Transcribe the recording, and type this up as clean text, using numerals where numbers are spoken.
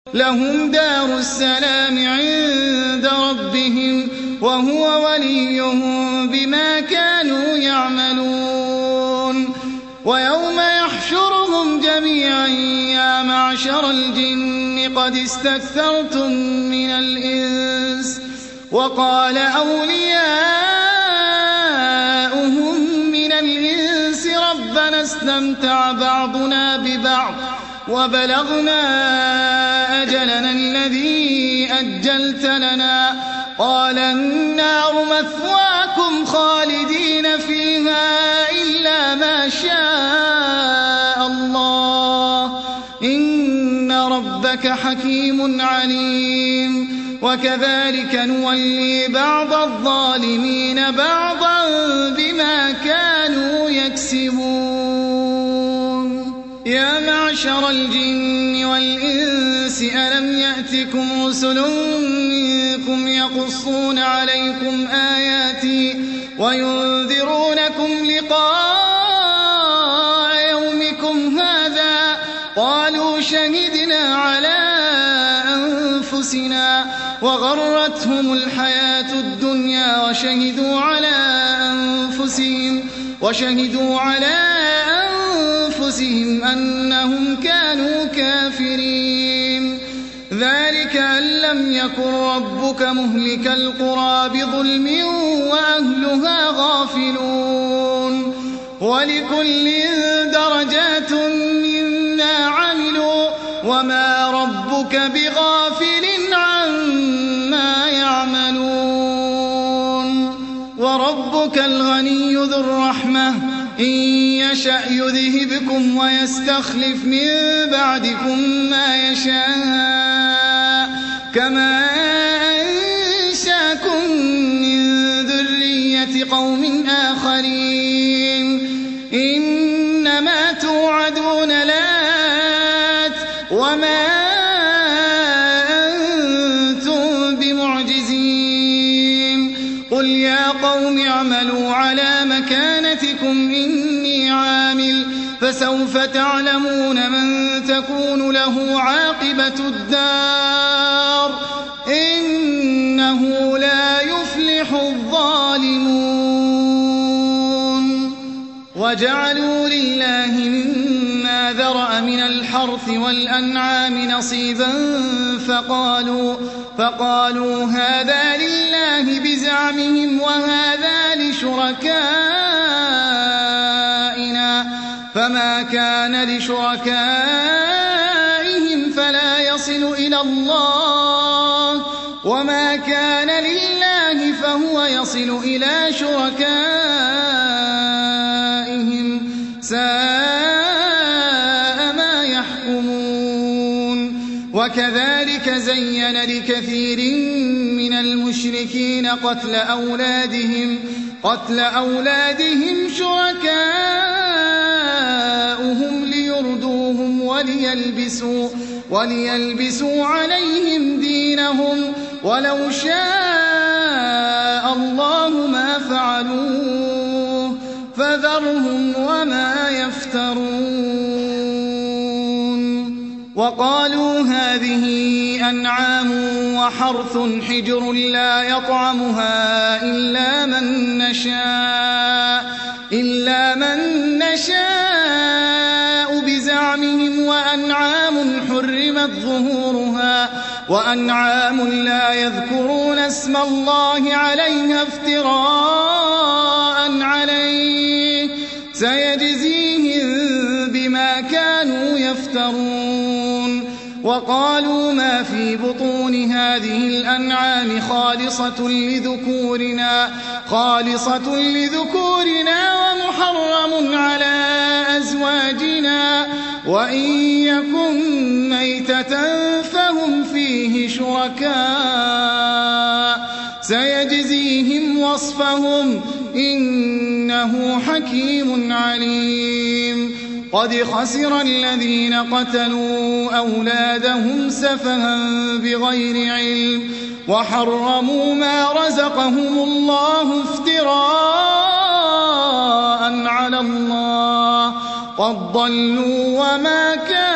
لهم دار السلام عند ربهم وهو وليهم بما كانوا يعملون ويوم يحشرهم جميعا يا معشر الجن قد استكثرتم من الإنس وقال أولياؤهم من الإنس ربنا استمتع بعضنا ببعض وبلغنا أجلنا الذي أجلت لنا قال النار مثواكم خالدين فيها إلا ما شاء الله إن ربك حكيم عليم وكذلك نولي بعض الظالمين بعضا بما كانوا يكسبون يا معشر الجن والإنس ألم يأتكم رسل منكم يقصون عليكم آياتي وينذرونكم لقاء يومكم هذا قالوا شهدنا على أنفسنا وغرتهم الحياة الدنيا وشهدوا على أنفسهم أنهم كانوا كافرين ذلك أن لم يكن ربك مهلك القرى بظلم وأهلها غافلون ولكل درجات مما عملوا وما ربك بغافل عما يعملون وربك الغني ذو الرحمة إن يشأ يذهبكم ويستخلف من بعدكم ما يشاء كما أنشاكم من ذرية قوم آخرين إنما توعدون لآت وما أنتم بمعجزين قل يا قوم اعملوا على مكانتكم إني عامل فسوف تعلمون من تكون له عاقبة الدار إنه لا يفلح الظالمون وجعلوا لله مما ذرأ من الحرث والأنعام نصيبا فقالوا هذا لله بزعمهم وهذا لشركائنا فما كان لشركائهم فلا يصل إلى الله وما كان لله فهو يصل إلى شركائهم ساء ما يحكمون وكذلك زين لكثير من المشركين قتل أولادهم شركاؤهم ليردوهم وليلبسوا عليهم دينهم ولو شاء الله ما فعلوه فذرهم وما يفترون وقالوا هذه أنعام وحرث حجر لا يطعمها إلا من نشاء بزعمهم وأنعام حرمت ظهورها وأنعام لا يذكرون اسم الله عليها افتراء عليه سيجزيهم بما كانوا يفترون وقالوا ما في بطون هذه الأنعام خالصة لذكورنا ومحرم على أزواجنا وإن يكن ميتة فهم فيه شركاء سيجزيهم وصفهم إنه حكيم عليم قد خسر الذين قتلوا أولادهم سفها بغير علم وحرموا ما رزقهم الله افتراء على الله قد ضلوا وما كانوا